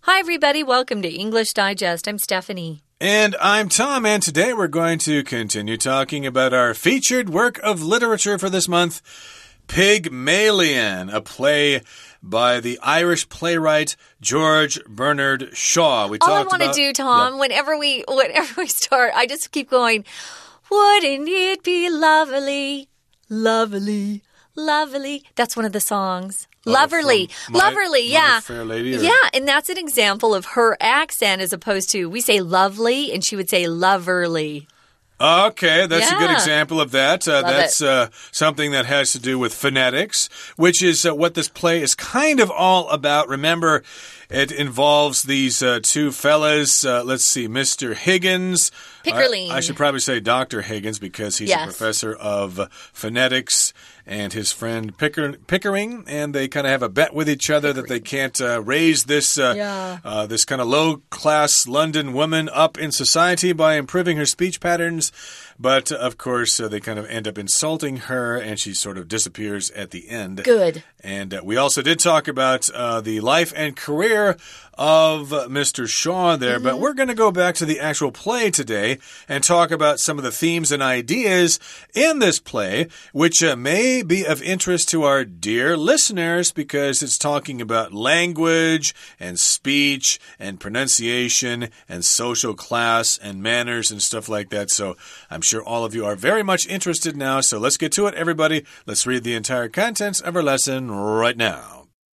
Hi, everybody. Welcome to English Digest. I'm Stephanie. And I'm Tom, and today we're going to continue talking about our featured work of literature for this month, Pygmalion, a play by the Irish playwright George Bernard Shaw. All I want to do, Tom, whenever we start, I just keep going, wouldn't it be lovely, lovely, lovely? That's one of the songs. Loverly. Loverly, yeah. My Fair Lady, or... Yeah, and that's an example of her accent as opposed to, we say lovely, and she would say loverly. Okay, that's a good example of that. That's something that has to do with phonetics, which is what this play is kind of all about. Remember, it involves these two fellas. Let's see, Mr. Higgins. Pickerling. I should probably say Dr. Higgins because he's a professor of phonetics. And his friend Pickering, and they kind of have a bet with each other that they can't raise this this kind of low-class London woman up in society by improving her speech patterns. But, of course, they kind of end up insulting her, and she sort of disappears at the end. Good. And we also did talk about the life and career of Mr. Shaw there, but we're going to go back to the actual play today and talk about some of the themes and ideas in this play, which may be of interest to our dear listeners because it's talking about language and speech and pronunciation and social class and manners and stuff like that. So I'm sure all of you are very much interested now. So let's get to it, everybody. Let's read the entire contents of our lesson right now.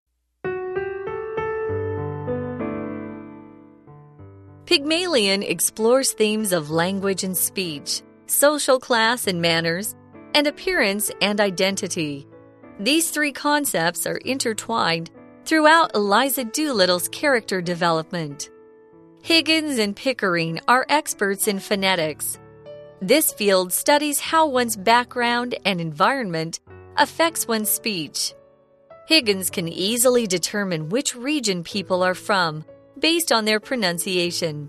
Pygmalion explores themes of language and speech, social class and manners, and appearance and identity. These three concepts are intertwined throughout Eliza Doolittle's character development. Higgins and Pickering are experts in phonetics. This field studies how one's background and environment affects one's speech. Higgins can easily determine which region people are from based on their pronunciation.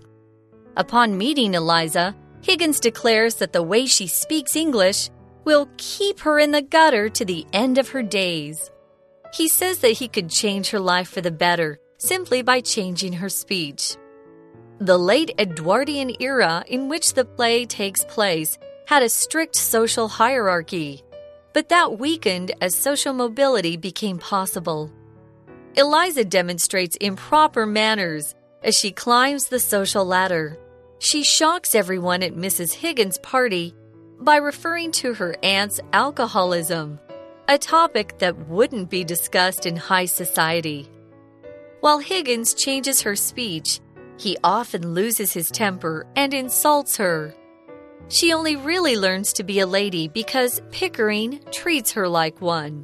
Upon meeting Eliza, Higgins declares that the way she speaks English will keep her in the gutter to the end of her days. He says that he could change her life for the better simply by changing her speech. The late Edwardian era in which the play takes place had a strict social hierarchy, but that weakened as social mobility became possible. Eliza demonstrates improper manners as she climbs the social ladder. She shocks everyone at Mrs. Higgins' party by referring to her aunt's alcoholism, a topic that wouldn't be discussed in high society. While Higgins changes her speech, he often loses his temper and insults her. She only really learns to be a lady because Pickering treats her like one.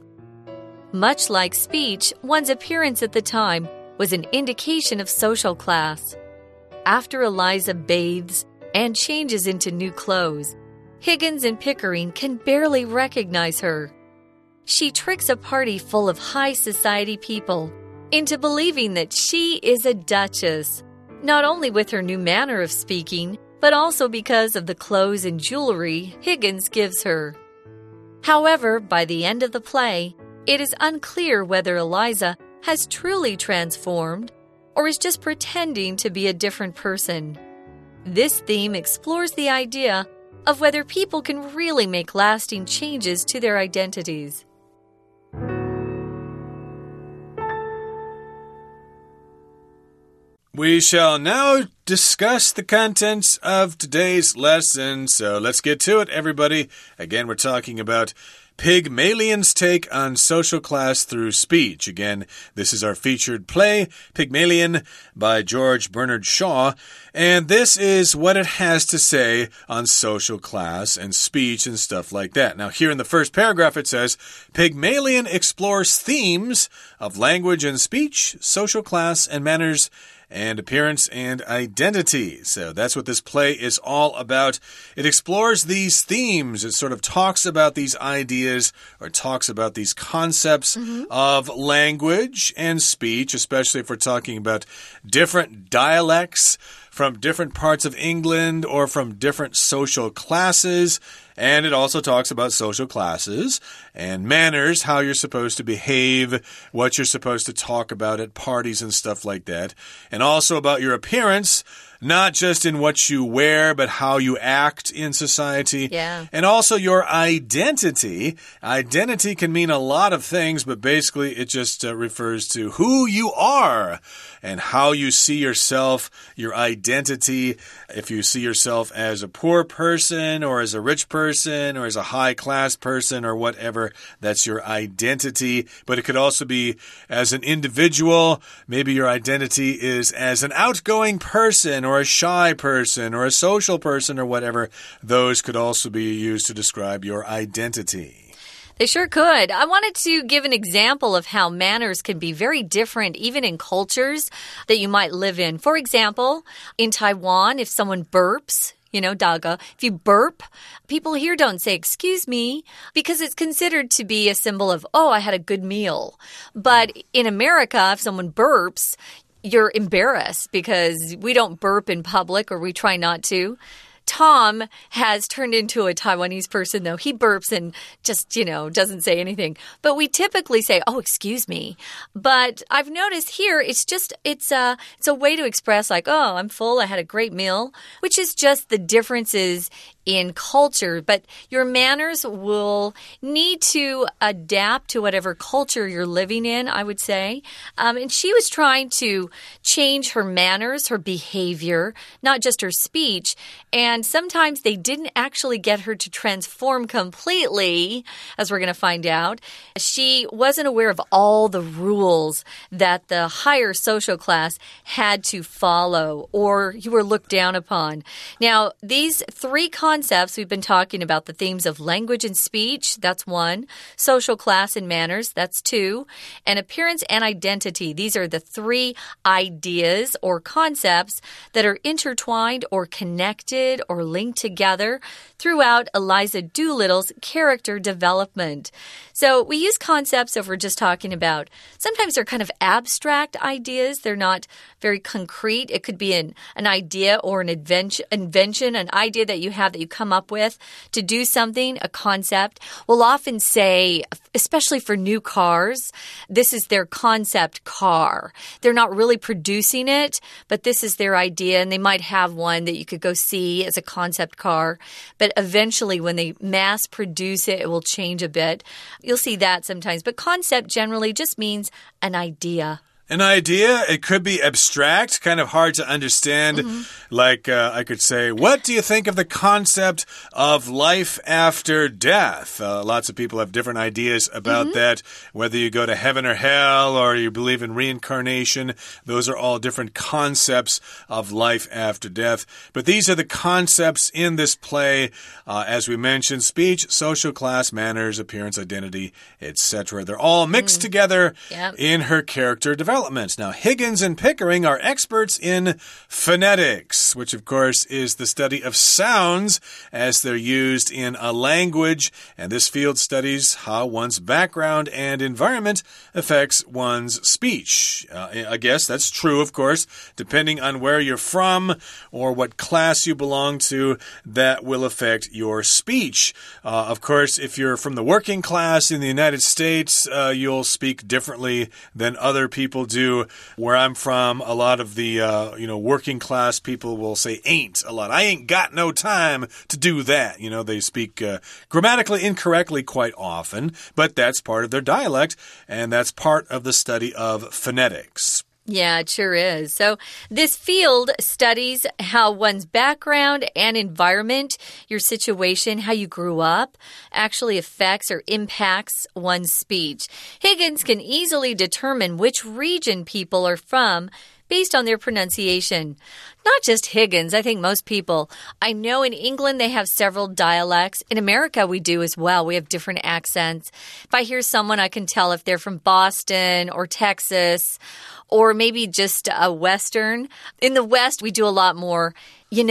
Much like speech, one's appearance at the time was an indication of social class. After Eliza bathes and changes into new clothes, Higgins and Pickering can barely recognize her. She tricks a party full of high society people into believing that she is a duchess, not only with her new manner of speaking, but also because of the clothes and jewelry Higgins gives her. However, by the end of the play, it is unclear whether Eliza has truly transformed or is just pretending to be a different person. This theme explores the idea of whether people can really make lasting changes to their identities. We shall now discuss the contents of today's lesson, so let's get to it, everybody. Again, we're talking about Pygmalion's take on social class through speech. Again, this is our featured play, Pygmalion, by George Bernard Shaw, and this is what it has to say on social class and speech and stuff like that. Now, here in the first paragraph it says, Pygmalion explores themes of language and speech, social class and manners, and appearance and identity. So that's what this play is all about. It explores these themes. It sort of talks about these ideas or talks about these concepts of language and speech, especially if we're talking about different dialects from different parts of England or from different social classes. And it also talks about social classes and manners, how you're supposed to behave, what you're supposed to talk about at parties and stuff like that. And also about your appearance, not just in what you wear, but how you act in society. Yeah. And also your identity. Identity can mean a lot of things, but basically it just refers to who you are and how you see yourself, your identity. If you see yourself as a poor person or as a rich person or as a high-class person or whatever, that's your identity. But it could also be as an individual. Maybe your identity is as an outgoing person or a shy person or a social person or whatever. Those could also be used to describe your identity. They sure could. I wanted to give an example of how manners can be very different even in cultures that you might live in. For example, in Taiwan, if someone burps, daga. If you burp, people here don't say, excuse me, because it's considered to be a symbol of, oh, I had a good meal. But in America, if someone burps, you're embarrassed because we don't burp in public, or we try not to. Tom has turned into a Taiwanese person, though. He burps and just, doesn't say anything. But we typically say, oh, excuse me. But I've noticed here, it's a way to express like, oh, I'm full, I had a great meal, which is just the differences in culture. But your manners will need to adapt to whatever culture you're living in, I would say. And she was trying to change her manners, her behavior, not just her speech. And sometimes they didn't actually get her to transform completely, as we're going to find out. She wasn't aware of all the rules that the higher social class had to follow, or you were looked down upon. Now, these three concepts we've been talking about, the themes of language and speech, that's one. Social class and manners, that's two. And appearance and identity, these are the three ideas or concepts that are intertwined or connected or linked together throughout Eliza Doolittle's character development. So we use concepts if we're just talking about, sometimes they're kind of abstract ideas. They're not very concrete. It could be an idea or an invention, an idea that you have that you come up with to do something, a concept. We'll often say, especially for new cars, this is their concept car. They're not really producing it, but this is their idea, and they might have one that you could go see as a concept car. But eventually, when they mass produce it, it will change a bit. You'll see that sometimes. But concept generally just means an idea. An idea, it could be abstract, kind of hard to understand. Like I could say, what do you think of the concept of life after death? Lots of people have different ideas about that, whether you go to heaven or hell or you believe in reincarnation. Those are all different concepts of life after death. But these are the concepts in this play, as we mentioned, speech, social class, manners, appearance, identity, etc. They're all mixed together in her character development. Now, Higgins and Pickering are experts in phonetics, which, of course, is the study of sounds as they're used in a language. And this field studies how one's background and environment affects one's speech. I guess that's true, of course, depending on where you're from or what class you belong to, that will affect your speech. Of course, if you're from the working class in the United States, you'll speak differently than other people do. Where I'm from, a lot of the working class people will say ain't a lot. I ain't got no time to do that. They speak grammatically incorrectly quite often, but that's part of their dialect, and that's part of the study of phonetics. Yeah, it sure is. So this field studies how one's background and environment, your situation, how you grew up, actually affects or impacts one's speech. Higgins can easily determine which region people are from based on their pronunciation. Not just Higgins, I think most people. I know in England they have several dialects. In America we do as well. We have different accents. If I hear someone, I can tell if they're from Boston or Texas or maybe just a Western. In the West, we do a lot more there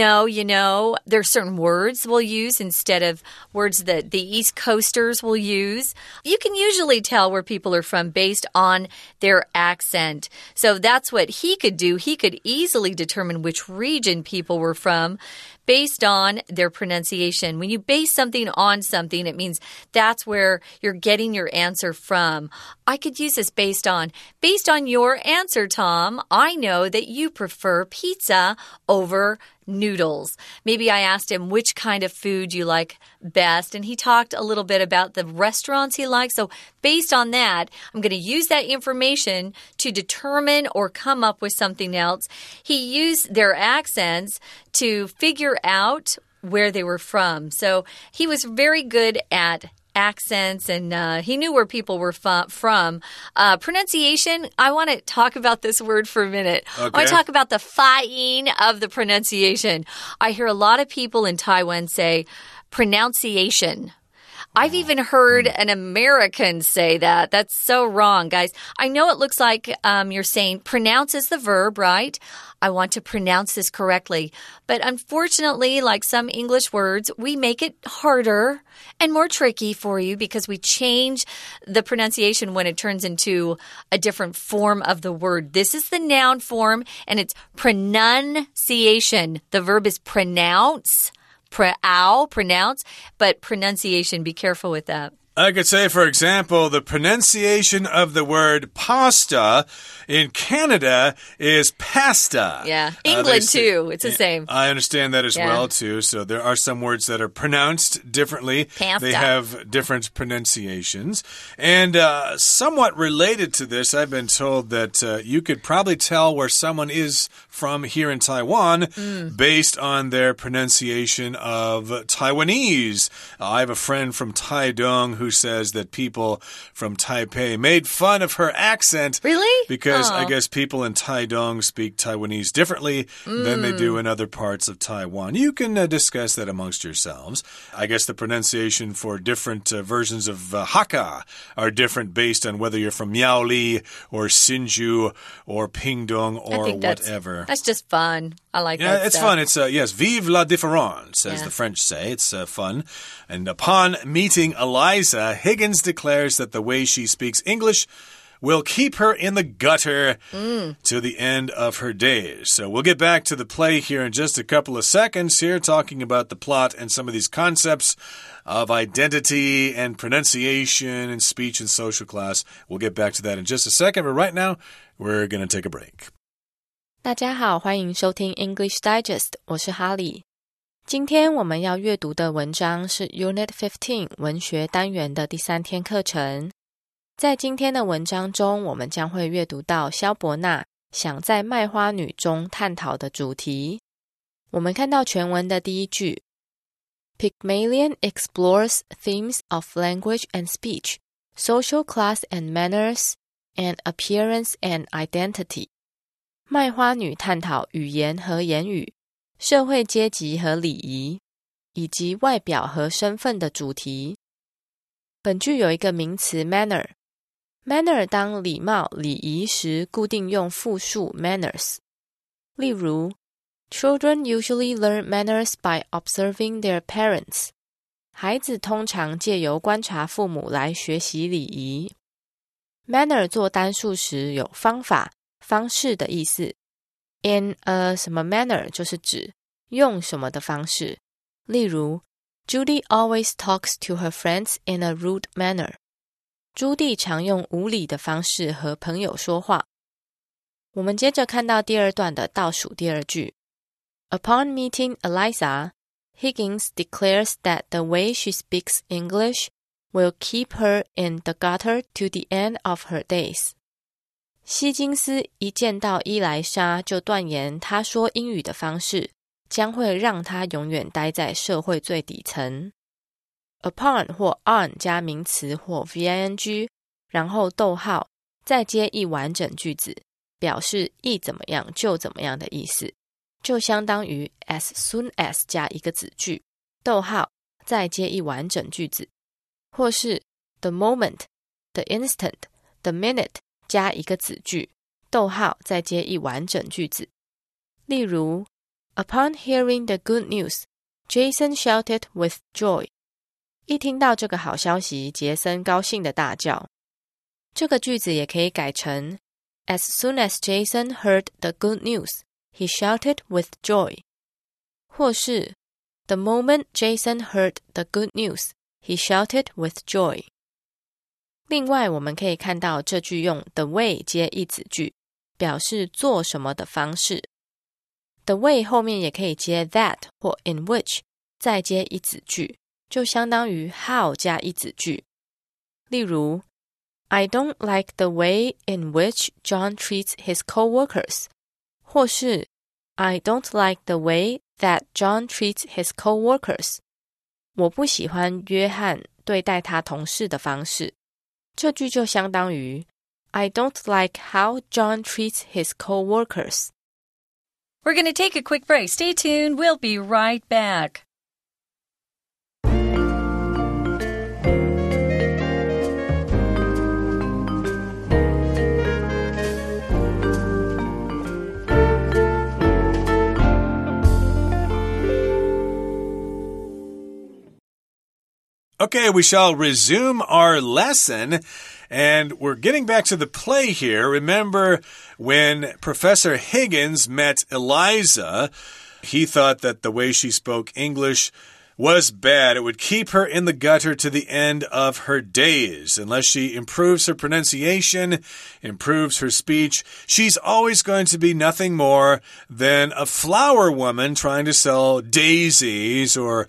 are certain words we'll use instead of words that the East Coasters will use. You can usually tell where people are from based on their accent. So that's what he could do. He could easily determine which region people were from based on their pronunciation. When you base something on something, it means that's where you're getting your answer from. I could use this based on your answer, Tom, I know that you prefer pizza over noodles. Maybe I asked him which kind of food you like best, and he talked a little bit about the restaurants he likes. So based on that, I'm going to use that information to determine or come up with something else. He used their accents to figure out where they were from. So he was very good at accents, and he knew where people were from. Pronunciation, I want to talk about this word for a minute. Okay. I want to talk about the fa'ing of the pronunciation. I hear a lot of people in Taiwan say pronunciation. I've even heard an American say that. That's so wrong, guys. I know it looks like you're saying pronounce is the verb, right? I want to pronounce this correctly. But unfortunately, like some English words, we make it harder and more tricky for you because we change the pronunciation when it turns into a different form of the word. This is the noun form, and it's pronunciation. The verb is pronounce. Pronounce, but pronunciation, be careful with that. I could say, for example, the pronunciation of the word pasta in Canada is pasta. Yeah, England too. It's the same. I understand that as well too. So there are some words that are pronounced differently. Pasta. They have different pronunciations. And somewhat related to this, I've been told that you could probably tell where someone is from here in Taiwan based on their pronunciation of Taiwanese. I have a friend from Taidong who says that people from Taipei made fun of her accent. Really? Because I guess people in Taidong speak Taiwanese differently than they do in other parts of Taiwan. You can discuss that amongst yourselves. I guess the pronunciation for different versions of Hakka are different based on whether you're from Miaoli or Hsinchu or Pingdong or whatever. That's just fun. I like that. Yeah, it's stuff. fun. It's yes, vive la différence, as the French say. It's fun. And upon meeting Eliza, Higgins declares that the way she speaks English will keep her in the gutter to the end of her days. So we'll get back to the play here in just a couple of seconds here, talking about the plot and some of these concepts of identity and pronunciation and speech and social class. We'll get back to that in just a second, but right now, we're going to take a break. 大家好，欢迎收听 English Digest， 我是哈利。今天我们要阅读的文章是 Unit 15 文学单元的第3天课程。在今天的文章中，我们将会阅读到萧伯纳想在卖花女中探讨的主题。我们看到全文的第一句 Pygmalion explores themes of language and speech, social class and manners, and appearance and identity。卖花女探讨语言和言语、社会阶级和礼仪，以及外表和身份的主题。本句有一个名词 manner。manner 当礼貌、礼仪时固定用复数 manners。例如 Children usually learn manners by observing their parents。孩子通常借由观察父母来学习礼仪。manner 做单数时有方法、方式的意思。In a 什么 manner 就是指用什么的方式。例如 Judy always talks to her friends in a rude manner。朱棣常用无礼的方式和朋友说话。我们接着看到第二段的倒数第二句。Upon meeting Eliza, Higgins declares that the way she speaks English will keep her in the gutter to the end of her days. 希金斯一见到伊莱莎就断言她说英语的方式将会让她永远待在社会最底层。Upon 或 on 加名词或 VING， 然后逗号，再接一完整句子，表示一怎么样就怎么样的意思，就相当于 as soon as 加一个子句，逗号，再接一完整句子，或是 the moment, the instant, the minute 加一个子句，逗号，再接一完整句子。例如 Upon hearing the good news, Jason shouted with joy。一听到这个好消息，杰森高兴地大叫。这个句子也可以改成 As soon as Jason heard the good news, he shouted with joy。 或是 The moment Jason heard the good news, he shouted with joy. 另外我们可以看到这句用 the way 接一子句，表示做什么的方式。The way 后面也可以接 that 或 in which 再接一子句，就相当于 how 加一子句。例如 I don't like the way in which John treats his coworkers 或是 I don't like the way that John treats his coworkers 我不喜欢约翰对待他同事的方式。这句就相当于 I don't like how John treats his coworkers. We're going to take a quick break. Stay tuned. We'll be right back. Okay, we shall resume our lesson. And we're getting back to the play here. Remember when Professor Higgins met Eliza, he thought that the way she spoke English was bad. It would keep her in the gutter to the end of her days. Unless she improves her pronunciation, improves her speech, she's always going to be nothing more than a flower woman trying to sell daisies or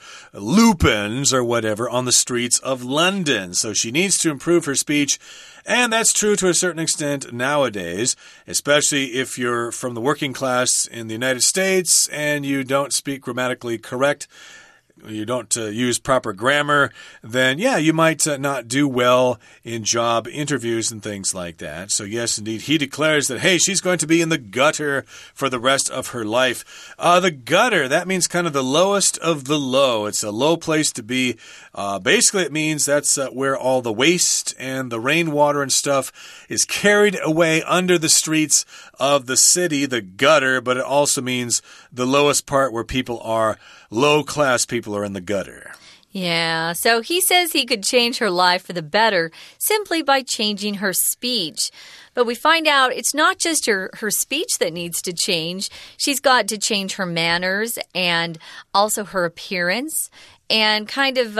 lupins or whatever on the streets of London. So she needs to improve her speech. And that's true to a certain extent nowadays, especially if you're from the working class in the United States and you don't speak grammatically correct. You don't use proper grammar, then yeah, you might not do well in job interviews and things like that. So yes, indeed, he declares that, hey, she's going to be in the gutter for the rest of her life. The gutter, that means kind of the lowest of the low. It's a low place to be. Basically, it means that's where all the waste and the rainwater and stuff is carried away under the streets of the city, the gutter, but it also means the lowest part where people are low-class people are in the gutter. Yeah, so he says he could change her life for the better simply by changing her speech. But we find out it's not just her speech that needs to change. She's got to change her manners and also her appearance and kind of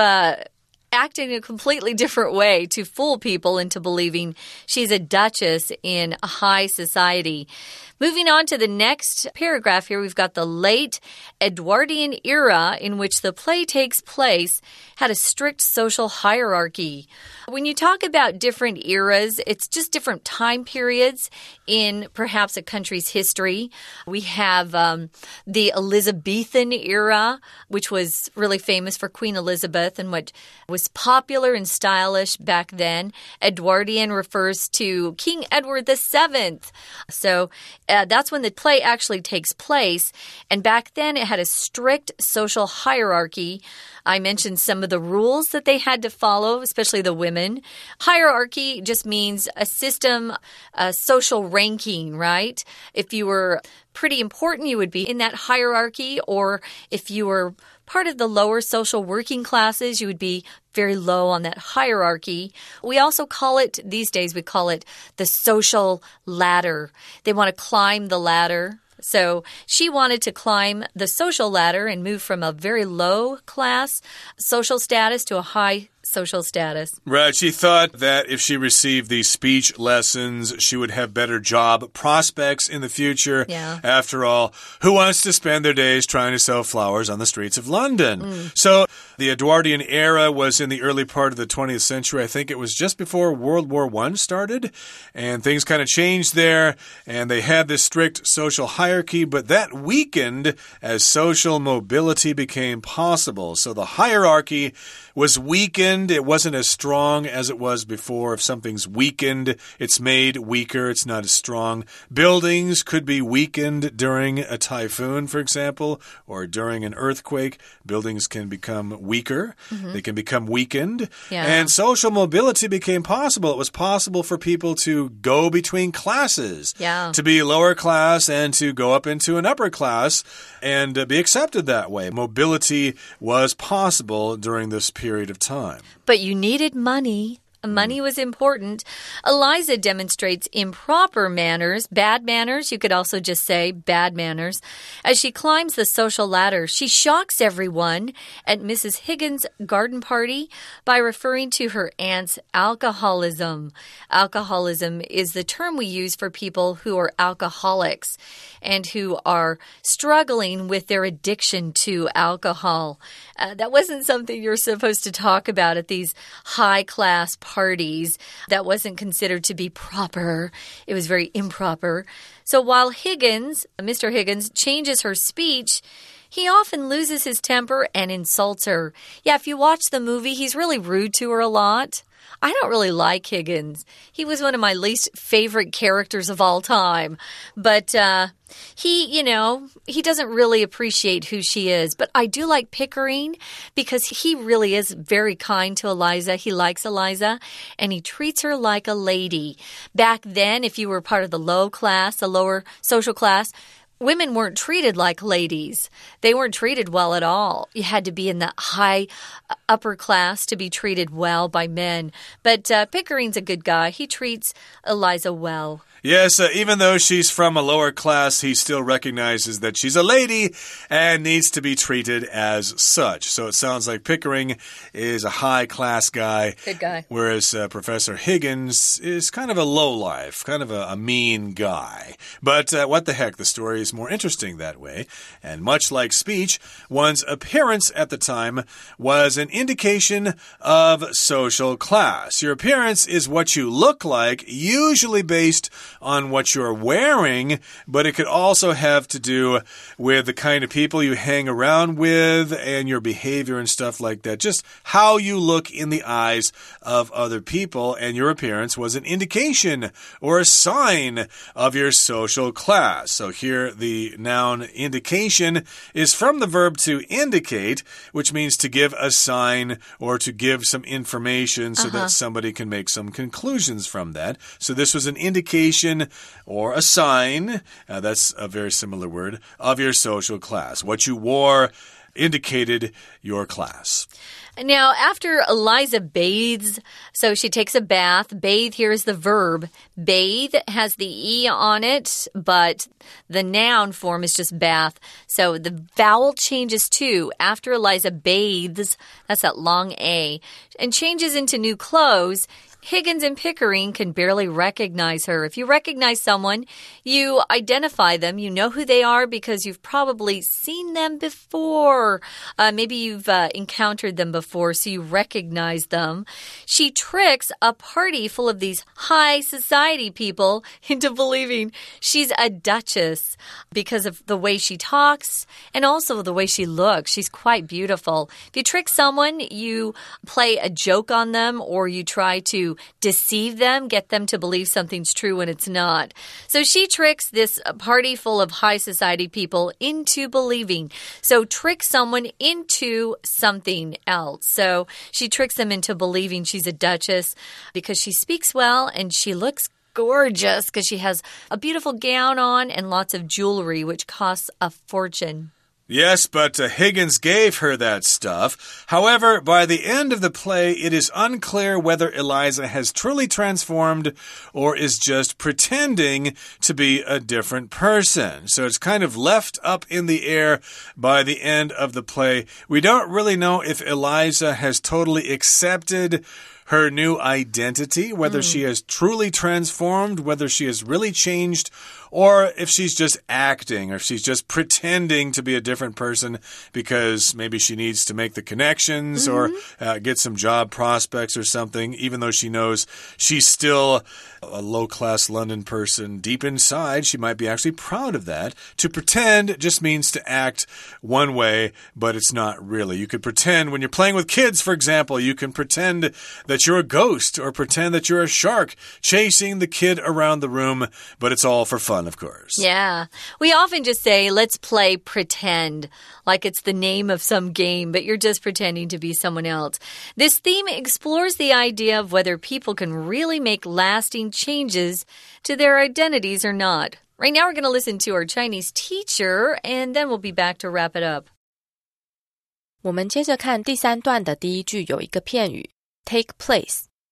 act in a completely different way to fool people into believing she's a duchess in a high society. Moving on to the next paragraph here, we've got the late Edwardian era in which the play takes place had a strict social hierarchy. When you talk about different eras, it's just different time periods in perhaps a country's history. We have the Elizabethan era, which was really famous for Queen Elizabeth and what was popular and stylish back then. Edwardian refers to King Edward VII. So that's when the play actually takes place. And back then it had a strict social hierarchy. I mentioned some of the rules that they had to follow, especially the women. Hierarchy just means a system, a social ranking, right? If you were pretty important, you would be in that hierarchy, or if you were part of the lower social working classes, you would be very low on that hierarchy. We also call it, these days, we call it the social ladder. They want to climb the ladder. So she wanted to climb the social ladder and move from a very low class social status to a high social status. Right. She thought that if she received these speech lessons, she would have better job prospects in the future. Yeah. After all, who wants to spend their days trying to sell flowers on the streets of London? So the Edwardian era was in the early part of the 20th century. I think it was just before World War I started. And things kind of changed there. And they had this strict social hierarchy, but that weakened as social mobility became possible. So the hierarchy was weakened. It wasn't as strong as it was before. If something's weakened, it's made weaker. It's not as strong. Buildings could be weakened during a typhoon, for example, or during an earthquake. Buildings can become weaker. They can become weakened. Yeah. And social mobility became possible. It was possible for people to go between classes, to be lower class and to go up into an upper class and be accepted that way. Mobility was possible during this period of time. But you needed money. Money was important. Eliza demonstrates improper manners, bad manners. You could also just say bad manners. As she climbs the social ladder, she shocks everyone at Mrs. Higgins' garden party by referring to her aunt's alcoholism. Alcoholism is the term we use for people who are alcoholics and who are struggling with their addiction to alcohol. That wasn't something you're supposed to talk about at these high-class parties. That wasn't considered to be proper. It was very improper. So while Mr. Higgins, changes her speech, he often loses his temper and insults her. Yeah, if you watch the movie, he's really rude to her a lot. I don't really like Higgins. He was one of my least favorite characters of all time. But he doesn't really appreciate who she is. But I do like Pickering because he really is very kind to Eliza. He likes Eliza, and he treats her like a lady. Back then, if you were part of the lower social class, women weren't treated like ladies. They weren't treated well at all. You had to be in the high upper class to be treated well by men. But Pickering's a good guy. He treats Eliza well. Yes, even though she's from a lower class, he still recognizes that she's a lady and needs to be treated as such. So it sounds like Pickering is a high-class guy. Good guy. Whereas Professor Higgins is kind of a lowlife, kind of a mean guy. But what the heck, the story is more interesting that way. And much like speech, one's appearance at the time was an indication of social class. Your appearance is what you look like, usually based on what you're wearing, but it could also have to do with the kind of people you hang around with and your behavior and stuff like that. Just how you look in the eyes of other people, and your appearance was an indication or a sign of your social class. So here the noun indication is from the verb to indicate, which means to give a sign or to give some information so that somebody can make some conclusions from that. So this was an indication or a sign, that's a very similar word, of your social class. What you wore indicated your class. Now, after Eliza bathes, so she takes a bath. Bathe here is the verb. Bathe has the E on it, but the noun form is just bath. So the vowel changes too. After Eliza bathes, that's that long A, and changes into new clothes, Higgins and Pickering can barely recognize her. If you recognize someone, you identify them. You know who they are because you've probably seen them before. Maybe you've encountered them before, so you recognize them. She tricks a party full of these high society people into believing she's a duchess because of the way she talks and also the way she looks. She's quite beautiful. If you trick someone, you play a joke on them or you try to deceive them, get them to believe something's true when it's not. So she tricks this party full of high society people into believing. So trick someone into something else. So she tricks them into believing she's a duchess because she speaks well and she looks gorgeous because she has a beautiful gown on and lots of jewelry, which costs a fortune. Yes, but Higgins gave her that stuff. However, by the end of the play, it is unclear whether Eliza has truly transformed or is just pretending to be a different person. So it's kind of left up in the air by the end of the play. We don't really know if Eliza has totally accepted her new identity, whether she has truly transformed, whether she has really changed, or if she's just acting, or if she's just pretending to be a different person because maybe she needs to make the connections or get some job prospects or something, even though she knows she's still a low-class London person. Deep inside, she might be actually proud of that. To pretend just means to act one way, but it's not really. You could pretend when you're playing with kids, for example, you can pretend that you're a ghost or pretend that you're a shark chasing the kid around the room, but it's all for fun, of course. Yeah. We often just say, let's play pretend, like it's the name of some game, but you're just pretending to be someone else. This theme explores the idea of whether people can really make lasting changes to their identities or not. Right now, we're going to listen to our Chinese teacher, and then we'll be back to wrap it up. 我们接着看第三段的第一句，有一个片语 take place。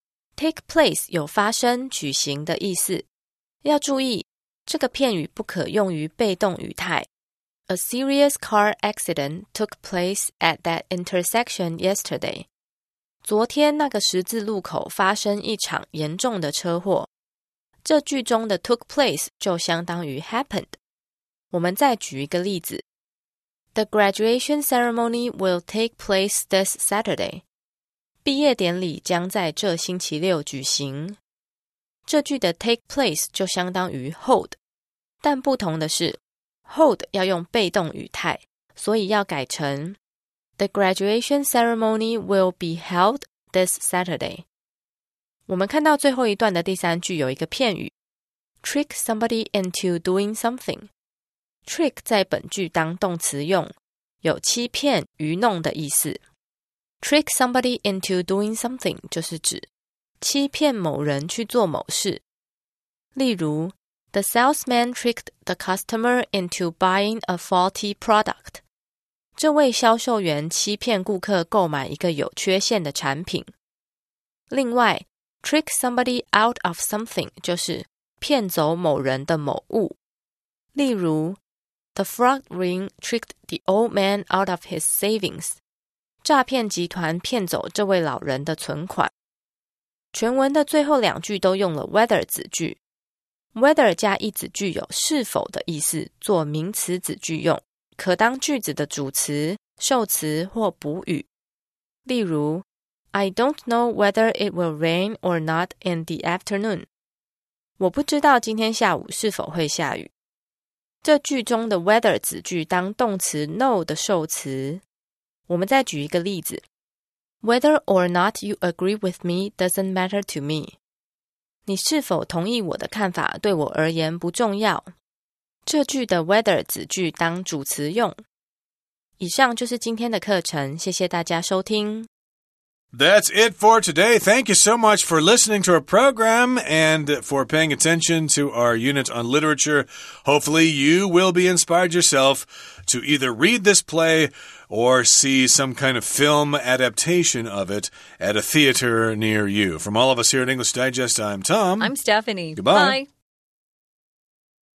take place 有发生、举行的意思。要注意，这个片语不可用于被动语态。A serious car accident took place at that intersection yesterday. 昨天那个十字路口发生一场严重的车祸。这句中的 took place 就相当于 happened。我们再举一个例子。The graduation ceremony will take place this Saturday. 毕业典礼将在这星期六举行。这句的 take place 就相当于 hold， 但不同的是 hold 要用被动语态，所以要改成 The graduation ceremony will be held this Saturday. 我们看到最后一段的第三句有一个片语 trick somebody into doing something. Trick 在本句当动词用，有欺骗、愚弄的意思。Trick somebody into doing something 就是指欺骗某人去做某事。例如 The salesman tricked the customer into buying a faulty product. 这位销售员欺骗顾客购买一个有缺陷的产品。另外 trick somebody out of something 就是骗走某人的某物。例如 The fraud ring tricked the old man out of his savings. 诈骗集团骗走这位老人的存款。全文的最后两句都用了 whether 子句。whether 加一子句有是否的意思，做名词子句用，可当句子的主词、受词或补语。例如 I don't know whether it will rain or not in the afternoon. 我不知道今天下午是否会下雨。这句中的 whether 子句当动词 know 的受词。我们再举一个例子 Whether or not you agree with me doesn't matter to me. 你是否同意我的看法对我而言不重要。这句的 whether 子句当主词用。以上就是今天的课程，谢谢大家收听。 That's it for today. Thank you so much for listening to our program and for paying attention to our unit on literature. Hopefully you will be inspired yourself to either read this play or see some kind of film adaptation of it at a theater near you. From all of us here at English Digest, I'm Tom. I'm Stephanie. Goodbye. Bye.